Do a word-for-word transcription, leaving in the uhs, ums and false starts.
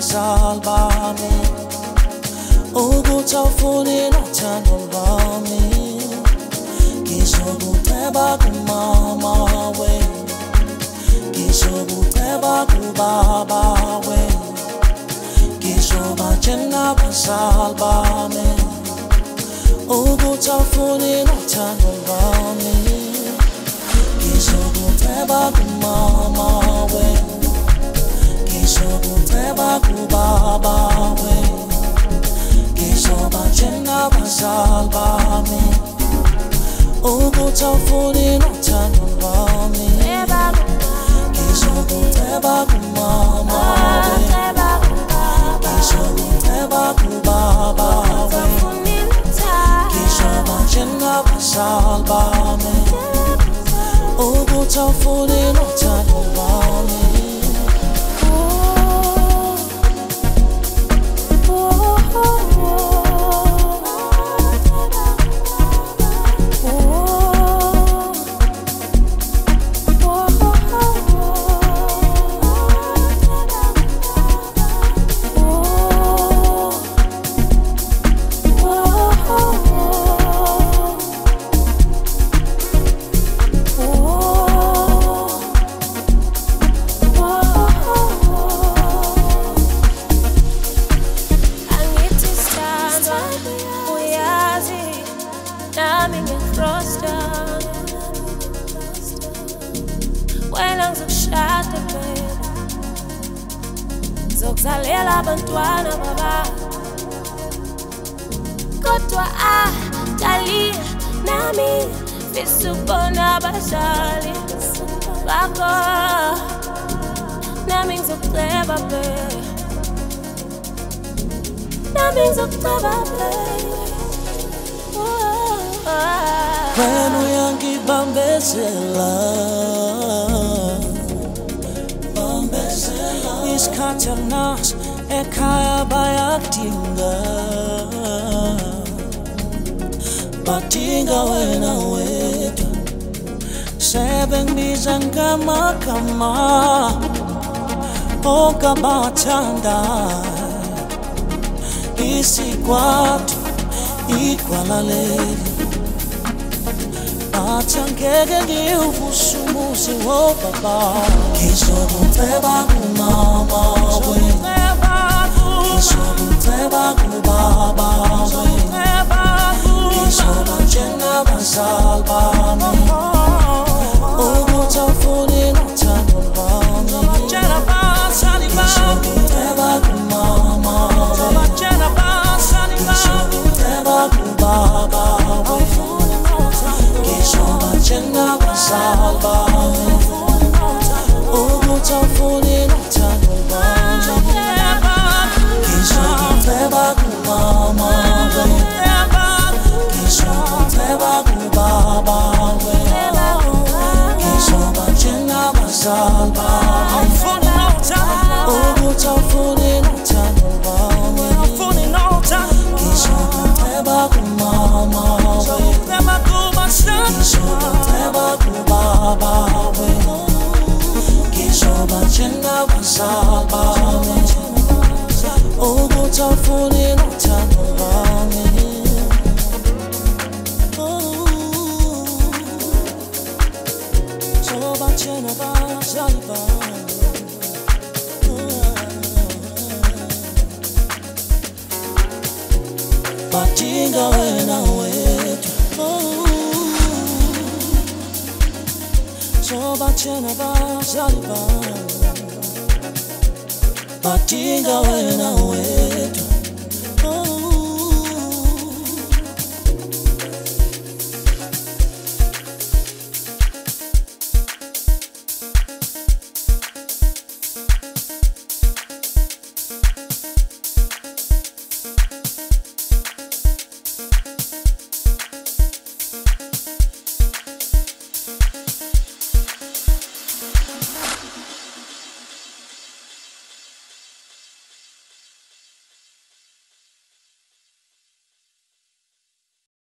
abazali bami ukuthi awufuni nothando lwami ngizokuceba kumama we ngizokuceba kubaba we ngizobatshela abazali bami ukuthi awufuni nothando lwami ngizokuceba kumama we ngizokuceba kubaba we ngizobatshela abazali bami ukuthi awufuni nothando lwami ngizokuceba kumama we ngizokuceba kubaba we ngizobatshela abazali bami ukuthi awufuni nothando lwami Zokuzalela abantwana baba kodwa ah dali nami fisubona abazali bakho nami ngizokuceba be nami ngizokuceba be wena uyangibambezela isikhathi anaso ekhaya bayakudinga badinga wena wedwa sebengibiza ngamagama onke abathandayo isikwadu igwala leli bathi angeke ngiwuvuse umuzi wobaba ngizokuceba kumama we ngizokuceba kubaba we ngizobatshela abazali bami ukuthi awufuni nothando lwami ngizokuceba kumama we ngizokuceba kubaba we ngizobatshela abazali bami ukuthi awufuni nothando lwami ngizokuceba kumama we ngizokuceba kubaba we ngizobatshela abazali bami ukuthi awufuni nothando lwami ngizokuceba kumama we ngizokuceba kubaba we ngizobatshela abazali bami ukuthi awufuni nothando lwami ngizobatshela abazali bami badinga wena wedwa ngizobatshela abazali bami badinga wena wedwa